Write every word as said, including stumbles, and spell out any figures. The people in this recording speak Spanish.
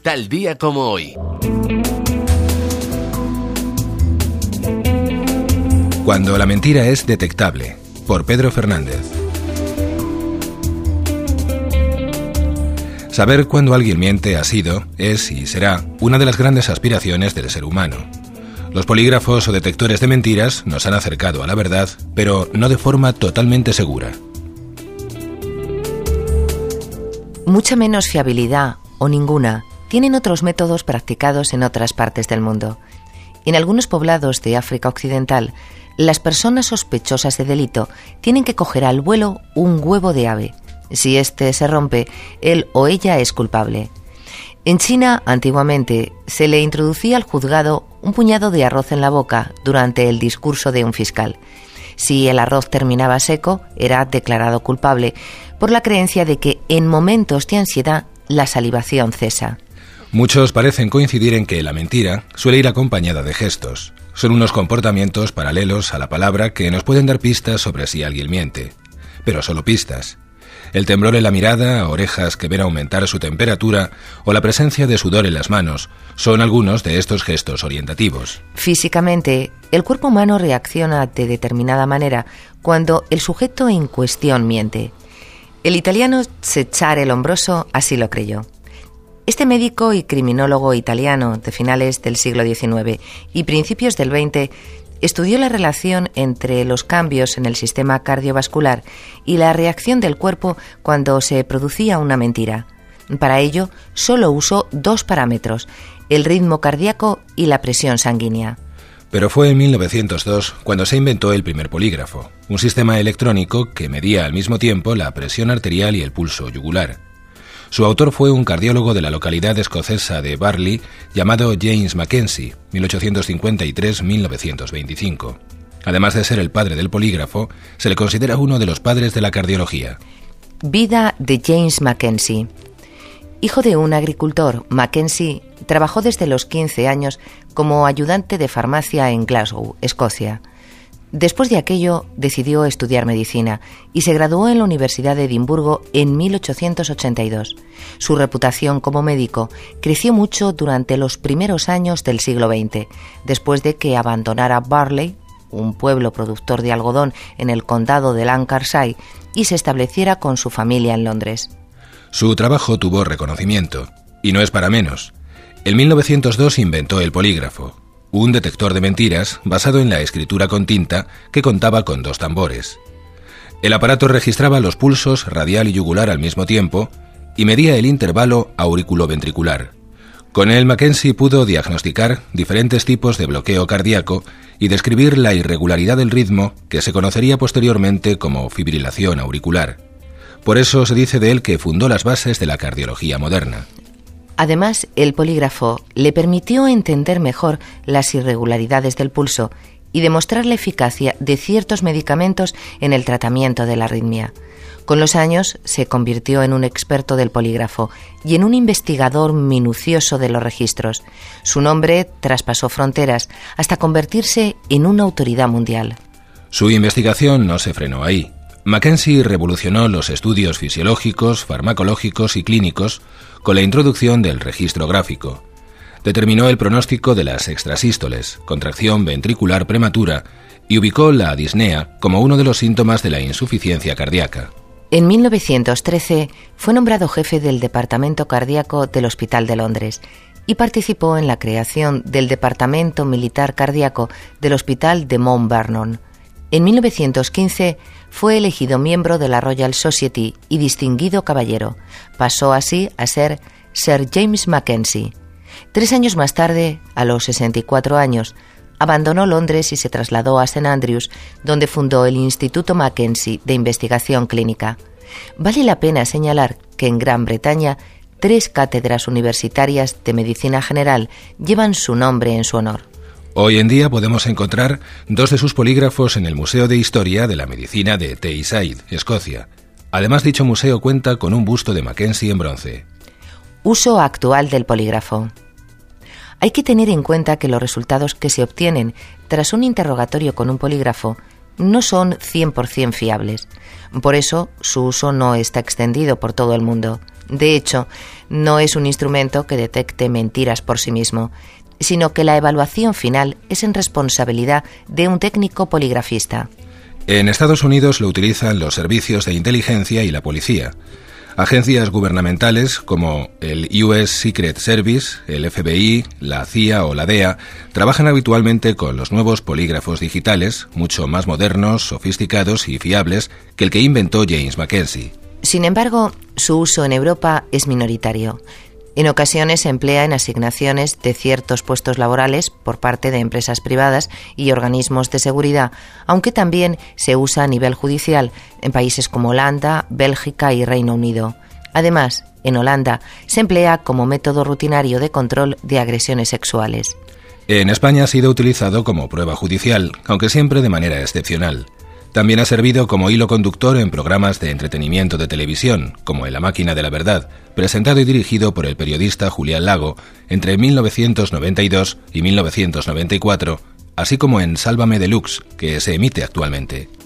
Tal día como hoy. Cuando la mentira es detectable, por Pedro Fernández. Saber cuándo alguien miente ha sido, es y será una de las grandes aspiraciones del ser humano. Los polígrafos o detectores de mentiras nos han acercado a la verdad, pero no de forma totalmente segura. Mucha menos fiabilidad, o ninguna, tienen otros métodos practicados en otras partes del mundo. En algunos poblados de África Occidental, las personas sospechosas de delito tienen que coger al vuelo un huevo de ave. Si éste se rompe, él o ella es culpable. En China, antiguamente, se le introducía al juzgado un puñado de arroz en la boca durante el discurso de un fiscal. Si el arroz terminaba seco, era declarado culpable, por la creencia de que en momentos de ansiedad la salivación cesa. Muchos parecen coincidir en que la mentira suele ir acompañada de gestos. Son unos comportamientos paralelos a la palabra que nos pueden dar pistas sobre si alguien miente. Pero solo pistas. El temblor en la mirada, orejas que ven aumentar su temperatura o la presencia de sudor en las manos son algunos de estos gestos orientativos. Físicamente, el cuerpo humano reacciona de determinada manera cuando el sujeto en cuestión miente. El italiano Cesare Lombroso así lo creyó. Este médico y criminólogo italiano de finales del siglo diecinueve y principios del veinte estudió la relación entre los cambios en el sistema cardiovascular y la reacción del cuerpo cuando se producía una mentira. Para ello, solo usó dos parámetros, el ritmo cardíaco y la presión sanguínea. Pero fue en mil novecientos dos cuando se inventó el primer polígrafo, un sistema electrónico que medía al mismo tiempo la presión arterial y el pulso yugular. Su autor fue un cardiólogo de la localidad escocesa de Barley llamado James Mackenzie, mil ochocientos cincuenta y tres a mil novecientos veinticinco. Además de ser el padre del polígrafo, se le considera uno de los padres de la cardiología. Vida de James Mackenzie. Hijo de un agricultor, Mackenzie trabajó desde los quince años como ayudante de farmacia en Glasgow, Escocia. Después de aquello, decidió estudiar medicina y se graduó en la Universidad de Edimburgo en mil ochocientos ochenta y dos. Su reputación como médico creció mucho durante los primeros años del siglo veinte, después de que abandonara Barley, un pueblo productor de algodón en el condado de Lancashire, y se estableciera con su familia en Londres. Su trabajo tuvo reconocimiento, y no es para menos. En mil novecientos dos inventó el polígrafo, un detector de mentiras basado en la escritura con tinta que contaba con dos tambores. El aparato registraba los pulsos radial y yugular al mismo tiempo y medía el intervalo auriculoventricular. Con él Mackenzie pudo diagnosticar diferentes tipos de bloqueo cardíaco y describir la irregularidad del ritmo que se conocería posteriormente como fibrilación auricular. Por eso se dice de él que fundó las bases de la cardiología moderna. Además, el polígrafo le permitió entender mejor las irregularidades del pulso y demostrar la eficacia de ciertos medicamentos en el tratamiento de la arritmia. Con los años, se convirtió en un experto del polígrafo y en un investigador minucioso de los registros. Su nombre traspasó fronteras hasta convertirse en una autoridad mundial. Su investigación no se frenó ahí. Mackenzie revolucionó los estudios fisiológicos, farmacológicos y clínicos con la introducción del registro gráfico. Determinó el pronóstico de las extrasístoles, contracción ventricular prematura, y ubicó la disnea como uno de los síntomas de la insuficiencia cardíaca. En mil novecientos trece fue nombrado jefe del Departamento Cardíaco del Hospital de Londres y participó en la creación del Departamento Militar Cardíaco del Hospital de Mount Vernon. En mil novecientos quince fue elegido miembro de la Royal Society y distinguido caballero. Pasó así a ser Sir James Mackenzie. Tres años más tarde, a los sesenta y cuatro años, abandonó Londres y se trasladó a Saint Andrews, donde fundó el Instituto Mackenzie de Investigación Clínica. Vale la pena señalar que en Gran Bretaña tres cátedras universitarias de medicina general llevan su nombre en su honor. Hoy en día podemos encontrar dos de sus polígrafos en el Museo de Historia de la Medicina de Teesside, Escocia. Además, dicho museo cuenta con un busto de Mackenzie en bronce. Uso actual del polígrafo. Hay que tener en cuenta que los resultados que se obtienen tras un interrogatorio con un polígrafo no son cien por ciento fiables. Por eso, su uso no está extendido por todo el mundo. De hecho, no es un instrumento que detecte mentiras por sí mismo, sino que la evaluación final es en responsabilidad de un técnico poligrafista. En Estados Unidos lo utilizan los servicios de inteligencia y la policía. Agencias gubernamentales como el U S Secret Service, el F B I, la C I A o la D E A trabajan habitualmente con los nuevos polígrafos digitales, mucho más modernos, sofisticados y fiables que el que inventó James Mackenzie. Sin embargo, su uso en Europa es minoritario. En ocasiones se emplea en asignaciones de ciertos puestos laborales por parte de empresas privadas y organismos de seguridad, aunque también se usa a nivel judicial en países como Holanda, Bélgica y Reino Unido. Además, en Holanda se emplea como método rutinario de control de agresiones sexuales. En España ha sido utilizado como prueba judicial, aunque siempre de manera excepcional. También ha servido como hilo conductor en programas de entretenimiento de televisión, como En la máquina de la verdad, presentado y dirigido por el periodista Julián Lago entre mil novecientos noventa y dos y mil novecientos noventa y cuatro, así como en Sálvame Deluxe, que se emite actualmente.